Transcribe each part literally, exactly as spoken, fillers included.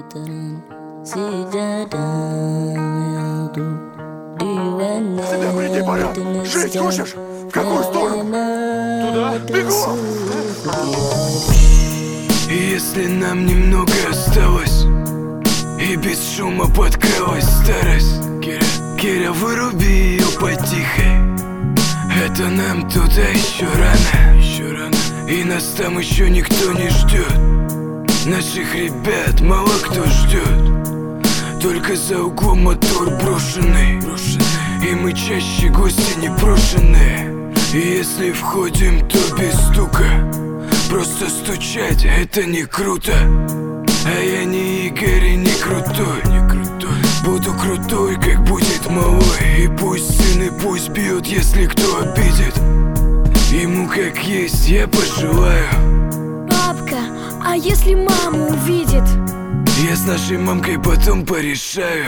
terang sejadah yang tuh diwana. Забери, пора! Жить хочешь? В какую сторону? Туда? Бегом! Если нам немного осталось и без шума подкралась старость, Киря, Киря, выруби ее потихой. Это нам туда еще рано, еще рано. И нас там еще никто не ждет. Наших ребят мало кто ждет. Только за углом мотор брошенный, брошенный. И мы чаще гости непрошенные. И если входим, то без стука. Просто стучать это не круто. А я не Игорь и не крутой, не крутой. Буду крутой, как будет малой. И пусть сын, и пусть бьет, если кто обидит. Ему как есть я пожелаю. Папка, а если мама увидит? Я с нашей мамкой потом порешаю.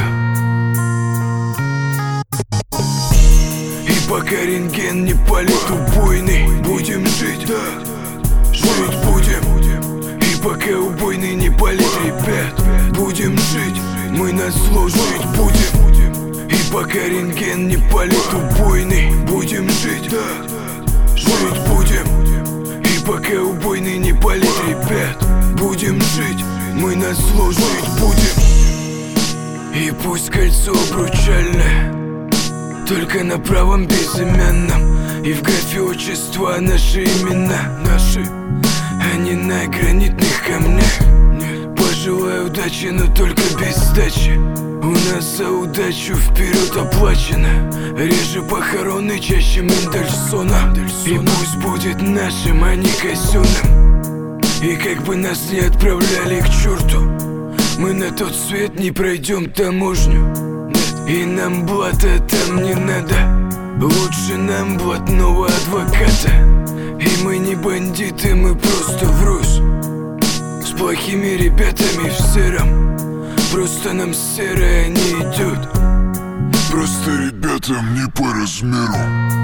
И пока рентген не палит убойный, будем жить, да, жить будем. И пока убойный не палит, ребят, будем жить. Мы назло жить будем. И пока рентген не палит убойный, будем жить, да, жить будем. И пока убойный не палит, ребят, будем жить. Мы назло жить будем. И пусть кольцо обручальное только на правом безымянном. И в графе отчества наши имена, наши, а не на гранитных камнях. Пожелаю удачи, но только без сдачи. У нас за удачу вперед оплачено. Реже похороны, чаще Мендельсона. И пусть будет нашим, а не казенным. И как бы нас не отправляли к черту, мы на тот свет не пройдем таможню. И нам блата там не надо. Лучше нам блатного адвоката. И мы не бандиты, мы просто врус. С плохими ребятами в сером. Просто нам серое не идет. Просто ребятам не по размеру.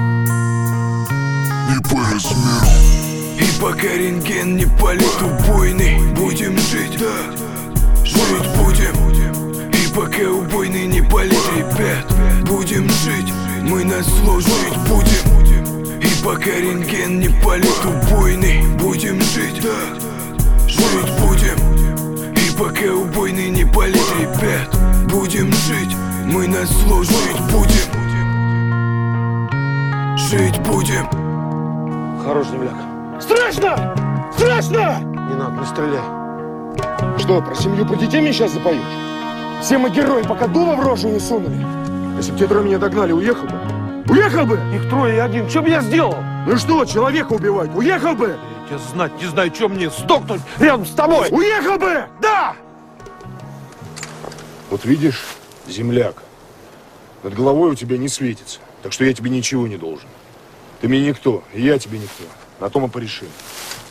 Не по размеру. И пока рентген не палит убойный, будем жить, да, жить будем. И пока убойный не палит, ребят, будем жить. Мы назло жить будем. И пока рентген не палит убойный, будем жить, да, жить будем. И пока убойный не палит, ребят, будем жить. Мы назло жить будем. Жить будем. Хорош, земляк. Страшно! Страшно! Не надо, не стреляй. Что, про семью, про детей мне сейчас запоешь? Все мы герои, пока дула в рожу не сунули. Если бы те трое меня догнали, уехал бы. Уехал бы! Их трое и один. Что бы я сделал? Ну что, человека убивать? Уехал бы! Я тебе знать не знаю, что мне сдохнуть рядом с тобой. Уехал бы! Да! Вот видишь, земляк, над головой у тебя не светится. Так что я тебе ничего не должен. Ты мне никто, и я тебе никто. На том и порешим.